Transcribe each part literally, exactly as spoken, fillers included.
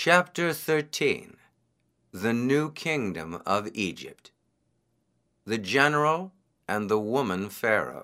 Chapter thirteen. The New Kingdom of Egypt. The General and the Woman Pharaoh.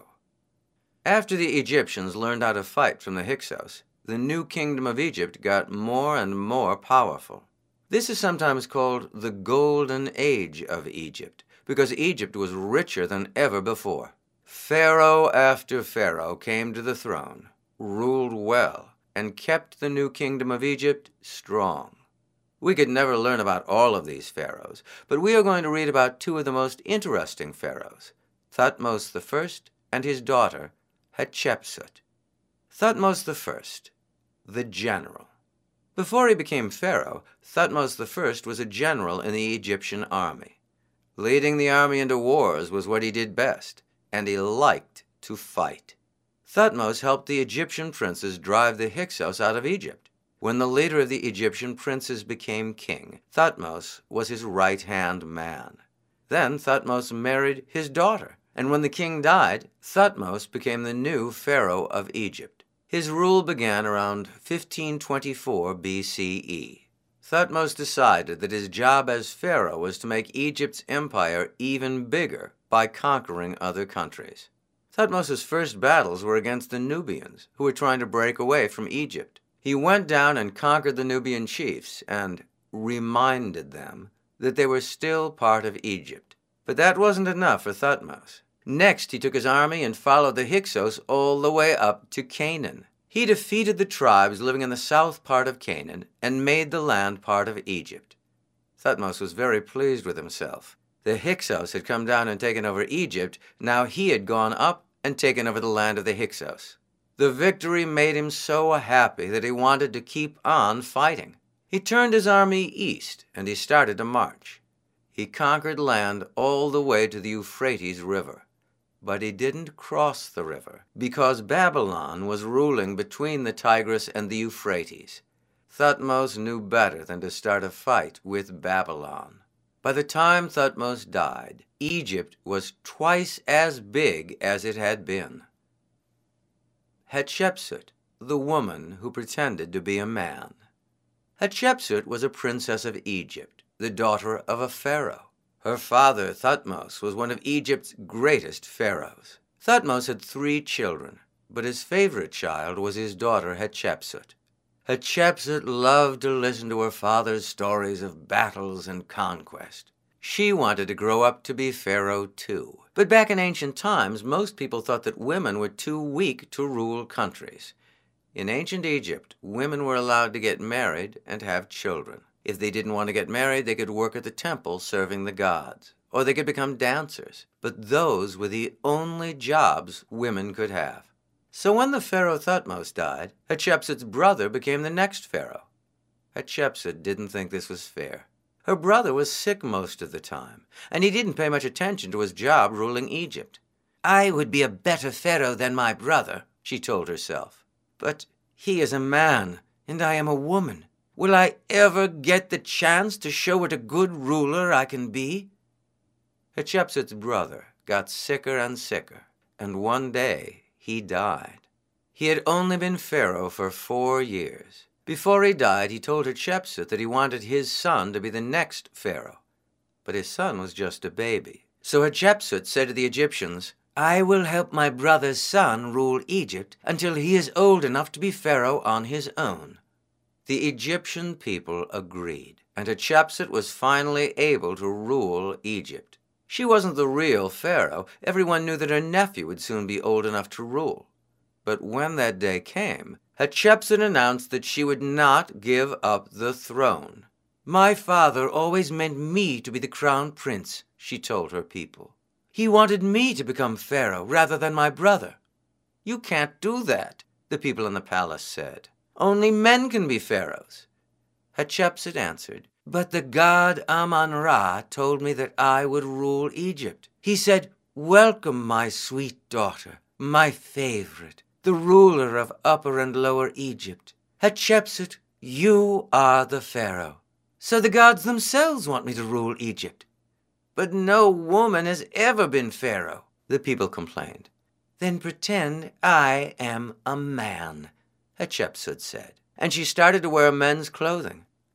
After the Egyptians learned how to fight from the Hyksos, the new kingdom of Egypt got more and more powerful. This is sometimes called the Golden Age of Egypt, because Egypt was richer than ever before. Pharaoh after Pharaoh came to the throne, ruled well, and kept the new kingdom of Egypt strong. We could never learn about all of these pharaohs, but we are going to read about two of the most interesting pharaohs, Thutmose the First and his daughter, Hatshepsut. Thutmose the First, the general. Before he became pharaoh, Thutmose the First was a general in the Egyptian army. Leading the army into wars was what he did best, and he liked to fight. Thutmose helped the Egyptian princes drive the Hyksos out of Egypt. When the leader of the Egyptian princes became king, Thutmose was his right-hand man. Then Thutmose married his daughter, and when the king died, Thutmose became the new pharaoh of Egypt. His rule began around fifteen twenty-four B C E. Thutmose decided that his job as pharaoh was to make Egypt's empire even bigger by conquering other countries. Thutmose's first battles were against the Nubians, who were trying to break away from Egypt. He went down and conquered the Nubian chiefs and reminded them that they were still part of Egypt. But that wasn't enough for Thutmose. Next, he took his army and followed the Hyksos all the way up to Canaan. He defeated the tribes living in the south part of Canaan and made the land part of Egypt. Thutmose was very pleased with himself. The Hyksos had come down and taken over Egypt. Now he had gone up and taken over the land of the Hyksos. The victory made him so happy that he wanted to keep on fighting. He turned his army east, and he started to march. He conquered land all the way to the Euphrates River. But he didn't cross the river, because Babylon was ruling between the Tigris and the Euphrates. Thutmose knew better than to start a fight with Babylon. By the time Thutmose died, Egypt was twice as big as it had been. Hatshepsut, the woman who pretended to be a man. Hatshepsut was a princess of Egypt, the daughter of a pharaoh. Her father, Thutmose, was one of Egypt's greatest pharaohs. Thutmose had three children, but his favorite child was his daughter Hatshepsut. Hatshepsut loved to listen to her father's stories of battles and conquest. She wanted to grow up to be pharaoh too. But back in ancient times, most people thought that women were too weak to rule countries. In ancient Egypt, women were allowed to get married and have children. If they didn't want to get married, they could work at the temple serving the gods, or they could become dancers. But those were the only jobs women could have. So when the pharaoh Thutmose died, Hatshepsut's brother became the next pharaoh. Hatshepsut didn't think this was fair. Her brother was sick most of the time, and he didn't pay much attention to his job ruling Egypt. "I would be a better pharaoh than my brother," she told herself. "But he is a man, and I am a woman. Will I ever get the chance to show what a good ruler I can be?" Hatshepsut's brother got sicker and sicker, and one day he died. He had only been pharaoh for four years. Before he died, he told Hatshepsut that he wanted his son to be the next pharaoh. But his son was just a baby. So Hatshepsut said to the Egyptians, "I will help my brother's son rule Egypt until he is old enough to be pharaoh on his own." The Egyptian people agreed, and Hatshepsut was finally able to rule Egypt. She wasn't the real pharaoh. Everyone knew that her nephew would soon be old enough to rule. But when that day came, Hatshepsut announced that she would not give up the throne. "My father always meant me to be the crown prince," she told her people. "He wanted me to become pharaoh rather than my brother." "You can't do that," the people in the palace said. "Only men can be pharaohs." Hatshepsut answered, "But the god Amun-Ra told me that I would rule Egypt. He said, 'Welcome, my sweet daughter, my favorite, the ruler of Upper and Lower Egypt. Hatshepsut, you are the pharaoh.' So the gods themselves want me to rule Egypt." "But no woman has ever been pharaoh," the people complained. "Then pretend I am a man," Hatshepsut said. And she started to wear men's clothing.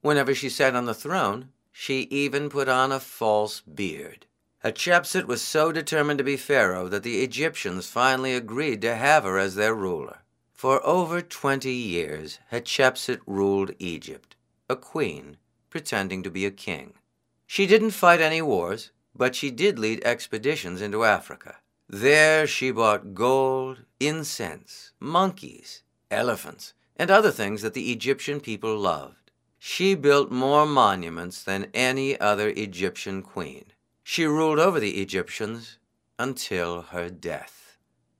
Whenever she sat on the throne, she even put on a false beard. Hatshepsut was so determined to be pharaoh that the Egyptians finally agreed to have her as their ruler. For over twenty years, Hatshepsut ruled Egypt, a queen pretending to be a king. She didn't fight any wars, but she did lead expeditions into Africa. There she bought gold, incense, monkeys, elephants, and other things that the Egyptian people loved. She built more monuments than any other Egyptian queen. She ruled over the Egyptians until her death.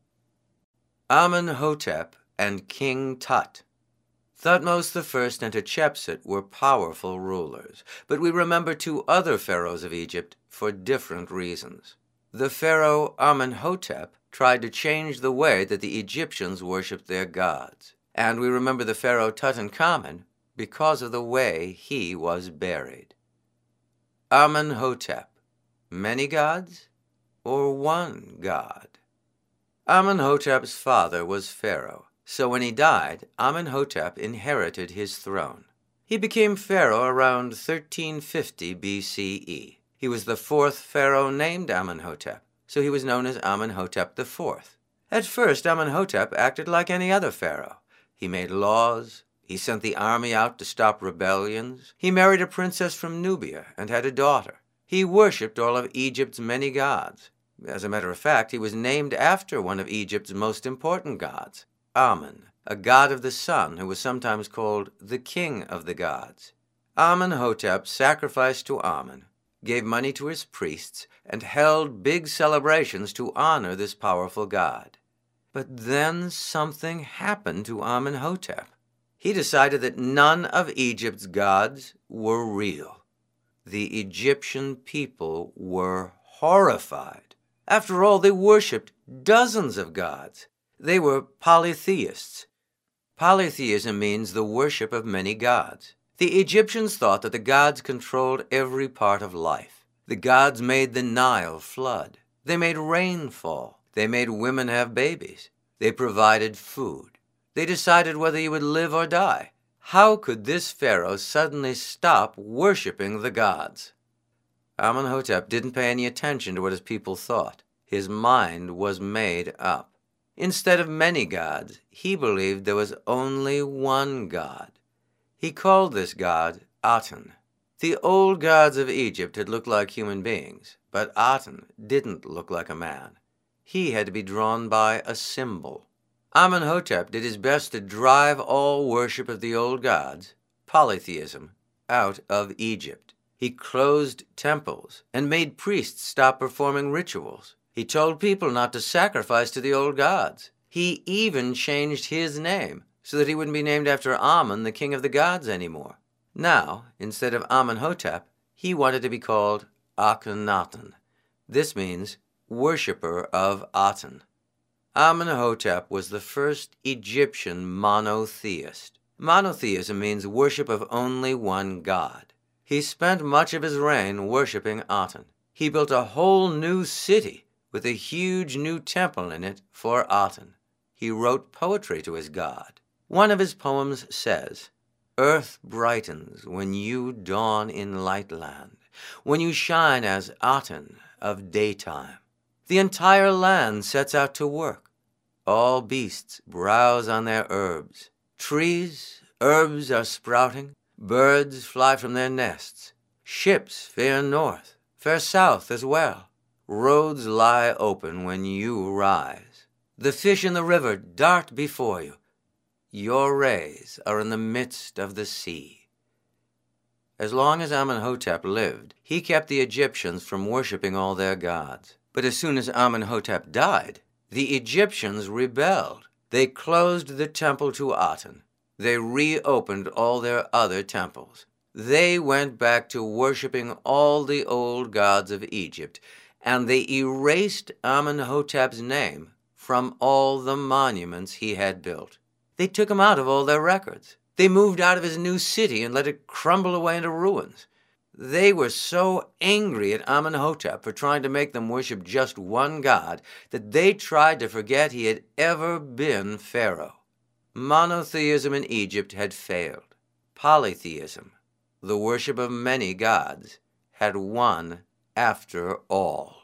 Amenhotep and King Tut. Thutmose the First and Hatshepsut were powerful rulers, but we remember two other pharaohs of Egypt for different reasons. The pharaoh Amenhotep tried to change the way that the Egyptians worshipped their gods, and we remember the pharaoh Tutankhamun because of the way he was buried. Amenhotep. Many gods or one god? Amenhotep's father was Pharaoh, so when he died, Amenhotep inherited his throne. He became Pharaoh around thirteen fifty B C E. He was the fourth Pharaoh named Amenhotep, so he was known as Amenhotep the Fourth. At first, Amenhotep acted like any other pharaoh. He made laws. He sent the army out to stop rebellions. He married a princess from Nubia and had a daughter. He worshipped all of Egypt's many gods. As a matter of fact, he was named after one of Egypt's most important gods, Amen, a god of the sun who was sometimes called the king of the gods. Amenhotep sacrificed to Amen, gave money to his priests, and held big celebrations to honor this powerful god. But then something happened to Amenhotep. He decided that none of Egypt's gods were real. The Egyptian people were horrified. After all, they worshipped dozens of gods. They were polytheists. Polytheism means the worship of many gods. The Egyptians thought that the gods controlled every part of life. The gods made the Nile flood. They made rain fall. They made women have babies. They provided food. They decided whether you would live or die. How could this pharaoh suddenly stop worshiping the gods? Amenhotep didn't pay any attention to what his people thought. His mind was made up. Instead of many gods, he believed there was only one god. He called this god Aten. The old gods of Egypt had looked like human beings, but Aten didn't look like a man. He had to be drawn by a symbol. Amenhotep did his best to drive all worship of the old gods, polytheism, out of Egypt. He closed temples and made priests stop performing rituals. He told people not to sacrifice to the old gods. He even changed his name so that he wouldn't be named after Amen, the king of the gods, anymore. Now, instead of Amenhotep, he wanted to be called Akhenaten. This means worshipper of Aten. Amenhotep was the first Egyptian monotheist. Monotheism means worship of only one god. He spent much of his reign worshiping Aten. He built a whole new city with a huge new temple in it for Aten. He wrote poetry to his god. One of his poems says, "Earth brightens when you dawn in light land, when you shine as Aten of daytime. The entire land sets out to work. All beasts browse on their herbs. Trees, herbs are sprouting. Birds fly from their nests. Ships fare north, fare south as well. Roads lie open when you rise. The fish in the river dart before you. Your rays are in the midst of the sea." As long as Amenhotep lived, he kept the Egyptians from worshiping all their gods. But as soon as Amenhotep died, the Egyptians rebelled. They closed the temple to Aten. They reopened all their other temples. They went back to worshiping all the old gods of Egypt, and they erased Amenhotep's name from all the monuments he had built. They took him out of all their records. They moved out of his new city and let it crumble away into ruins. They were so angry at Amenhotep for trying to make them worship just one god that they tried to forget he had ever been pharaoh. Monotheism in Egypt had failed. Polytheism the worship of many gods had won after all.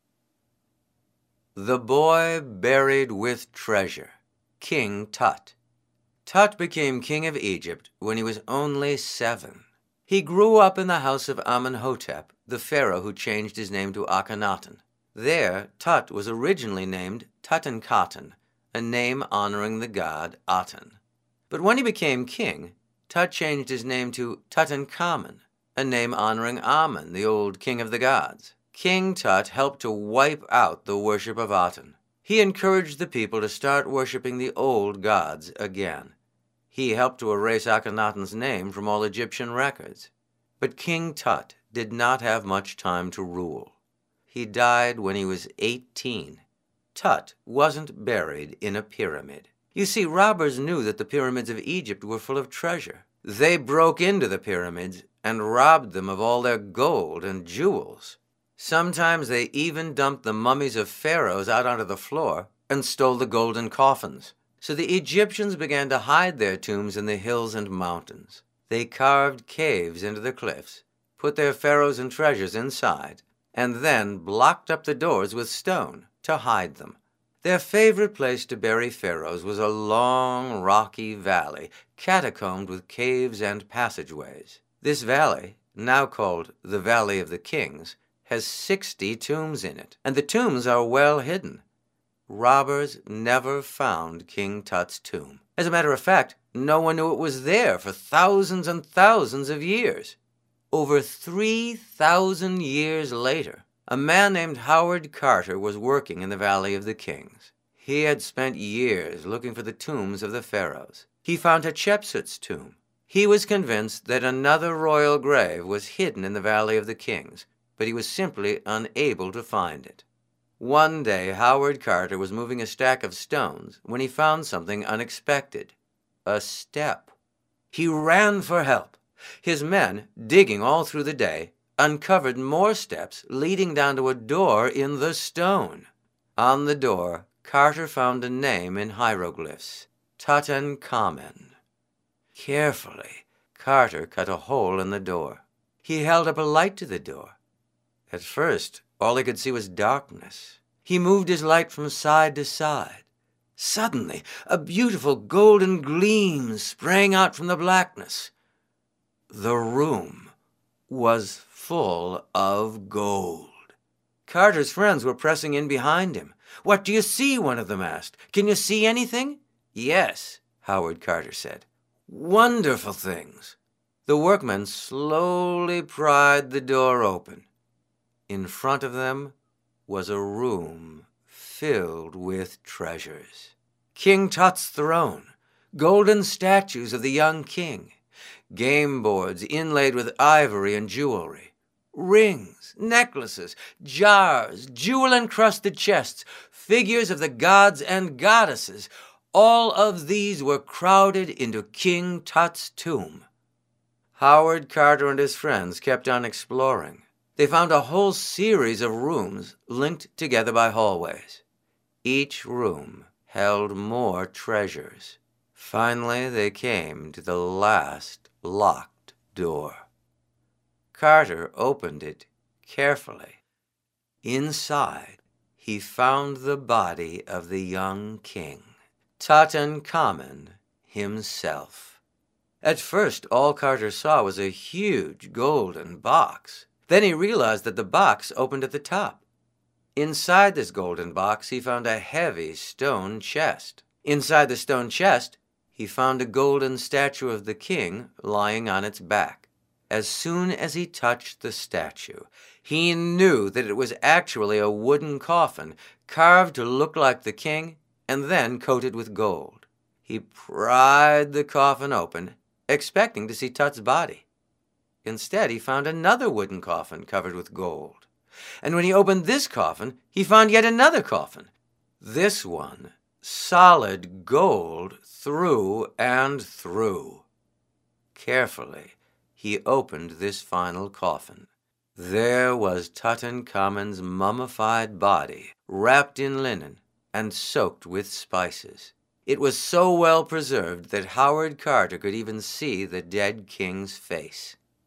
The Boy Buried with Treasure, King Tut. Tut became king of Egypt when he was only seven. He grew up in the house of Amenhotep, the pharaoh who changed his name to Akhenaten. There, Tut was originally named Tutankhaten, a name honoring the god Aten. But when he became king, Tut changed his name to Tutankhamen, a name honoring Amen, the old king of the gods. King Tut helped to wipe out the worship of Aten. He encouraged the people to start worshiping the old gods again. He helped to erase Akhenaten's name from all Egyptian records. But King Tut did not have much time to rule. He died when he was eighteen. Tut wasn't buried in a pyramid. You see, robbers knew that the pyramids of Egypt were full of treasure. They broke into the pyramids and robbed them of all their gold and jewels. Sometimes they even dumped the mummies of pharaohs out onto the floor and stole the golden coffins. So the Egyptians began to hide their tombs in the hills and mountains. They carved caves into the cliffs, put their pharaohs and treasures inside, and then blocked up the doors with stone to hide them. Their favorite place to bury pharaohs was a long, rocky valley, catacombed with caves and passageways. This valley, now called the Valley of the Kings, has sixty tombs in it, and the tombs are well hidden. Robbers never found King Tut's tomb. As a matter of fact, no one knew it was there for thousands and thousands of years. Over three thousand years later, a man named Howard Carter was working in the Valley of the Kings. He had spent years looking for the tombs of the pharaohs. He found Hatshepsut's tomb. He was convinced that another royal grave was hidden in the Valley of the Kings, but he was simply unable to find it. One day, Howard Carter was moving a stack of stones when he found something unexpected, a step. He ran for help. His men, digging all through the day, uncovered more steps leading down to a door in the stone. On the door, Carter found a name in hieroglyphs, Tutankhamen. Carefully, Carter cut a hole in the door. He held up a light to the door. At first, all he could see was darkness. He moved his light from side to side. Suddenly, a beautiful golden gleam sprang out from the blackness. The room was full of gold. Carter's friends were pressing in behind him. "What do you see?" one of them asked. "Can you see anything?" "Yes," Howard Carter said. "Wonderful things." The workmen slowly pried the door open. In front of them was a room filled with treasures. King Tut's throne, golden statues of the young king, game boards inlaid with ivory and jewelry, rings, necklaces, jars, jewel-encrusted chests, figures of the gods and goddesses. All of these were crowded into King Tut's tomb. Howard Carter and his friends kept on exploring. They found a whole series of rooms linked together by hallways. Each room held more treasures. Finally, they came to the last locked door. Carter opened it carefully. Inside, he found the body of the young king, Tutankhamen himself. At first, all Carter saw was a huge golden box. Then he realized that the box opened at the top. Inside this golden box, he found a heavy stone chest. Inside the stone chest, he found a golden statue of the king lying on its back. As soon as he touched the statue, he knew that it was actually a wooden coffin carved to look like the king and then coated with gold. He pried the coffin open, expecting to see Tut's body. Instead, he found another wooden coffin covered with gold. And when he opened this coffin, he found yet another coffin. This one, solid gold through and through. Carefully, he opened this final coffin. There was Tutankhamen's mummified body, wrapped in linen and soaked with spices. It was so well preserved that Howard Carter could even see the dead king's face.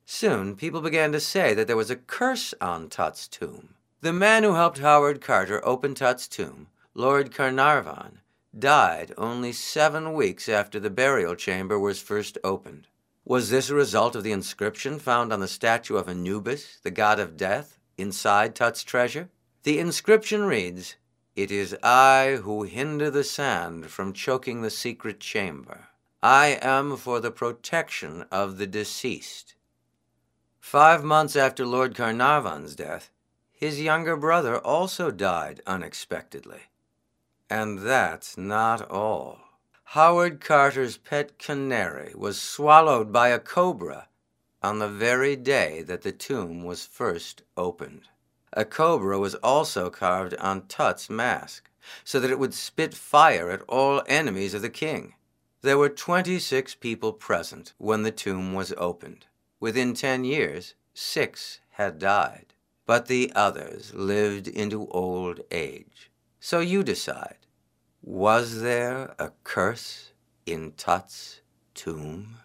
Soon, people began to say that there was a curse on Tut's tomb. The man who helped Howard Carter open Tut's tomb, Lord Carnarvon, died only seven weeks after the burial chamber was first opened. Was this a result of the inscription found on the statue of Anubis, the god of death, inside Tut's treasure? The inscription reads, "It is I who hinder the sand from choking the secret chamber. I am for the protection of the deceased." Five months after Lord Carnarvon's death, his younger brother also died unexpectedly. And that's not all. Howard Carter's pet canary was swallowed by a cobra on the very day that the tomb was first opened. A cobra was also carved on Tut's mask, so that it would spit fire at all enemies of the king. There were twenty-six people present when the tomb was opened. Within ten years, six had died, but the others lived into old age. So you decide, was there a curse in Tut's tomb?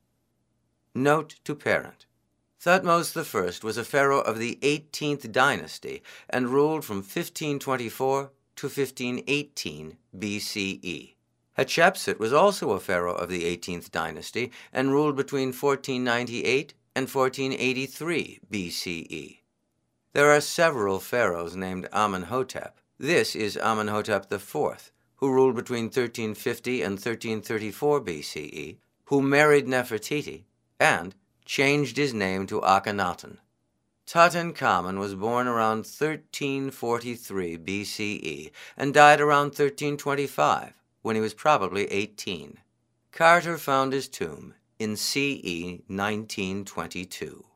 Note to parent. Thutmose the First was a pharaoh of the eighteenth dynasty and ruled from fifteen twenty-four to fifteen eighteen B C E. Hatshepsut was also a pharaoh of the eighteenth dynasty and ruled between fourteen ninety-eight and fourteen eighty-three B C E. There are several pharaohs named Amenhotep. This is Amenhotep the Fourth, who ruled between thirteen fifty and thirteen thirty-four B C E, who married Nefertiti and changed his name to Akhenaten. Tutankhamun was born around thirteen forty-three B C E and died around thirteen twenty-five, when he was probably eighteen. Carter found his tomb in C E nineteen twenty-two.